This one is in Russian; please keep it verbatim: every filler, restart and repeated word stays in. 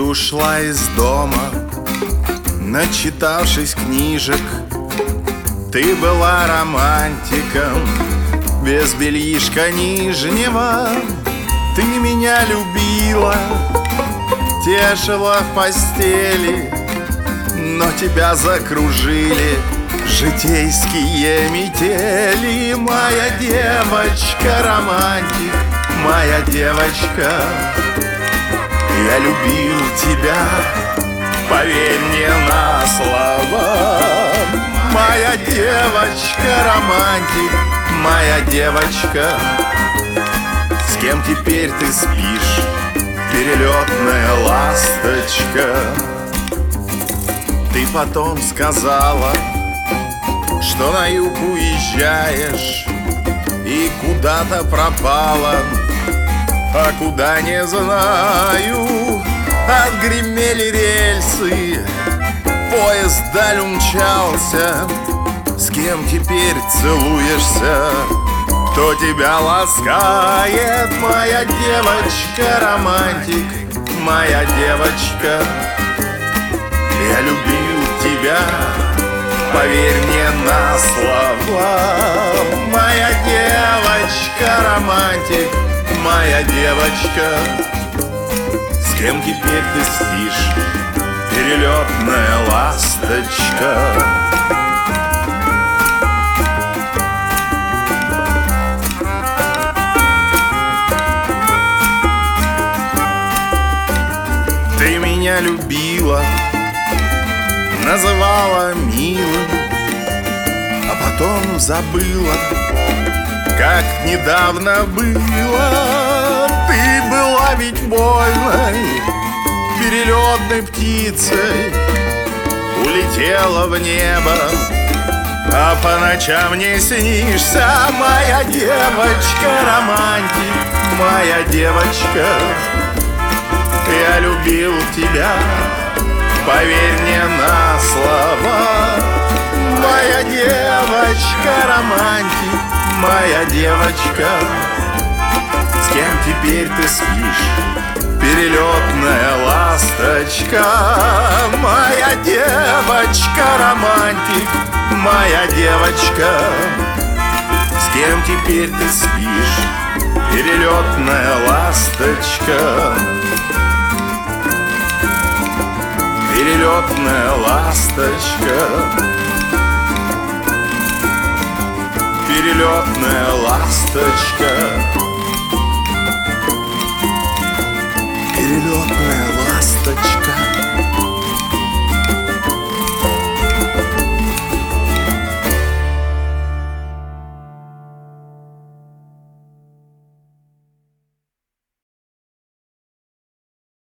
ушла из дома, начитавшись книжек. Ты была романтиком, без бельишка нижнего. Ты меня любила, тешила в постели, но тебя закружили житейские метели. Моя девочка романтик, моя девочка, я любил тебя, поверь мне на слово. Моя девочка романтик, моя девочка, с кем теперь ты спишь, перелетная ласточка? Ты потом сказала, что на юг уезжаешь и куда-то пропала, а куда не знаю. Отгремели рельсы, поезд вдаль умчался. С кем теперь целуешься, кто тебя ласкает? Моя девочка романтик, моя девочка, я любил тебя, поверь мне на слова. Моя девочка романтик, моя девочка, с кем теперь ты спишь, перелетная ласточка? Ты меня любила, называла милым, а потом забыла, как недавно было. Ты была ведь вольной, перелетной птицей, улетела в небо, а по ночам не снишься. Моя девочка романтик, моя девочка, я любил тебя, поверь мне на слова. Моя девочка романтик, моя девочка, с кем теперь ты спишь, перелетная ласточка? Моя девочка романтик, моя девочка, с кем теперь ты спишь, перелетная ласточка? Перелетная ласточка, перелетная ласточка.